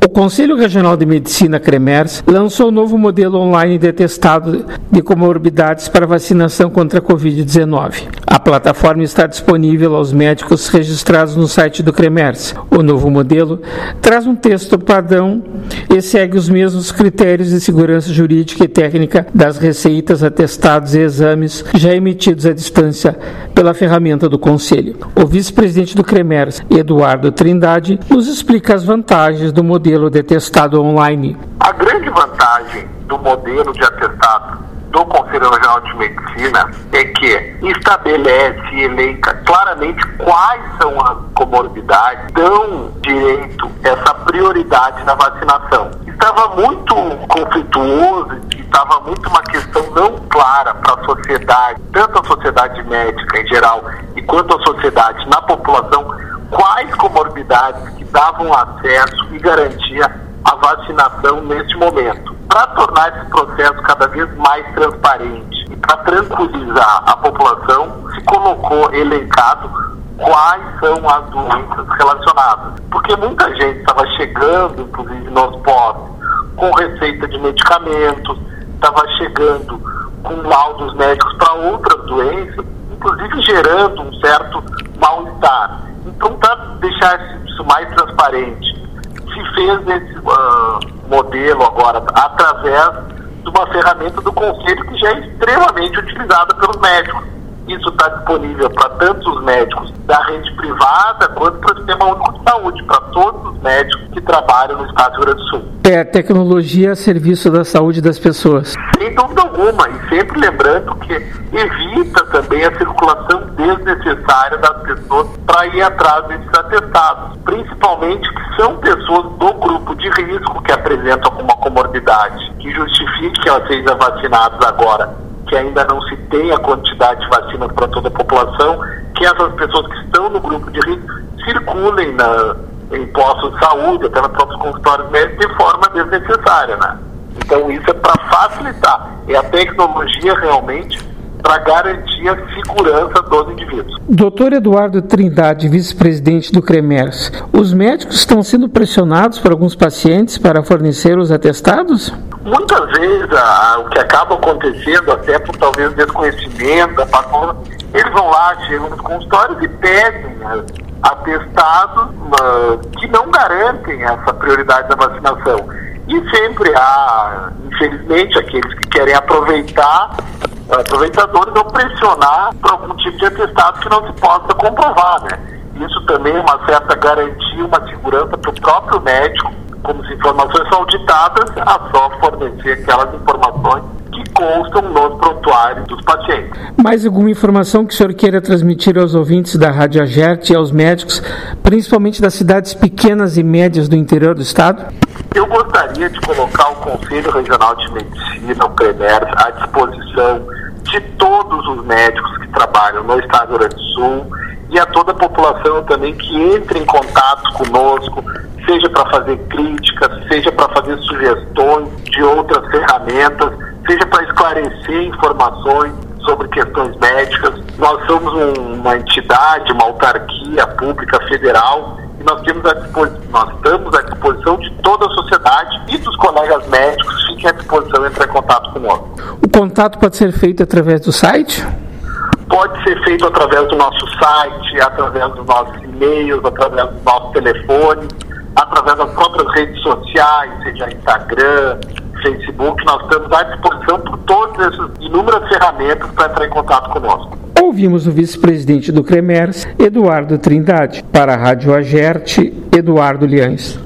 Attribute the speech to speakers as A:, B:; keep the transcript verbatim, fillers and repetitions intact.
A: O Conselho Regional de Medicina, CREMERS, lançou um novo modelo online de atestado de comorbidades para vacinação contra a covid dezenove. A plataforma está disponível aos médicos registrados no site do CREMERS. O novo modelo traz um texto padrão e segue os mesmos critérios de segurança jurídica e técnica das receitas, atestados e exames já emitidos à distância pela ferramenta do Conselho. O vice-presidente do CREMERS, Eduardo Trindade, nos explica as vantagens do modelo de atestado online.
B: A grande vantagem do modelo de atestado do Conselho Regional de Medicina é que estabelece e elenca claramente quais são as comorbidades, dão direito a essa prioridade na vacinação. Estava muito conflituoso, estava muito uma questão não clara para a sociedade, tanto a sociedade médica em geral e quanto a sociedade na população, quais comorbidades que davam acesso e garantia a vacinação neste momento. Para tornar esse processo cada vez mais transparente e para tranquilizar a população, se colocou elencado quais são as doenças relacionadas. Porque muita gente estava chegando, inclusive nos postos, com receita de medicamentos, estava chegando com laudos médicos para outras doenças, inclusive gerando um certo mal-estar. Então, para deixar isso mais transparente, se fez esse uh, modelo agora através de uma ferramenta do Conselho que já é extremamente utilizada pelos médicos. Isso está disponível para tanto os médicos da rede privada quanto para o Sistema Único de Saúde, para todos os médicos que trabalham no Estado do Rio Grande do Sul.
A: É a tecnologia a serviço da saúde das pessoas.
B: Sem dúvida alguma, e sempre lembrando que evita também a circulação desnecessária das pessoas para ir atrás desses atestados, principalmente que são pessoas do grupo de risco que apresentam alguma comorbidade, que justifique que elas sejam vacinadas agora, que ainda não se tem a quantidade de vacinas para toda a população, que essas pessoas que estão no grupo de risco circulem na, em postos de saúde, até nos próprios consultórios médicos, de forma desnecessária, né? Então isso é para facilitar, é a tecnologia realmente para garantir a segurança dos indivíduos.
A: doutor Eduardo Trindade, vice-presidente do CREMERS, os médicos estão sendo pressionados por alguns pacientes para fornecer os atestados?
B: Muitas vezes a, o que acaba acontecendo, até por talvez desconhecimento, a, eles vão lá, chegam nos consultórios e pedem né, atestados uh, que não garantem essa prioridade da vacinação. E sempre há, infelizmente, aqueles que querem aproveitar, aproveitadores ou pressionar por algum tipo de atestado que não se possa comprovar, né? Isso também é uma certa garantia, uma segurança para o próprio médico, como as informações são auditadas, a só fornecer aquelas informações que constam nos prontuários dos pacientes.
A: Mais alguma informação que o senhor queira transmitir aos ouvintes da Rádio Agerte e aos médicos, principalmente das cidades pequenas e médias do interior do estado?
B: Eu gostaria de colocar o Conselho Regional de Medicina, o CREMERS, à disposição de todos os médicos que trabalham no estado do Rio Grande do Sul e a toda a população também que entre em contato conosco, seja para fazer críticas, seja para fazer sugestões de outras ferramentas, seja para esclarecer informações sobre questões médicas. Nós somos um, uma entidade, uma autarquia pública federal e nós, temos a nós estamos à disposição de toda a sociedade e dos colegas médicos. Fiquem à disposição de entrar em contato conosco.
A: O contato pode ser feito através do site?
B: Pode ser feito através do nosso site, através dos nossos e-mails, através do nosso telefone, através das próprias redes sociais, seja Instagram, Facebook. Nós estamos à disposição por todas essas inúmeras ferramentas para entrar em contato conosco.
A: Ouvimos o vice-presidente do CREMERS, Eduardo Trindade. Para a Rádio Agerte, Eduardo Liães.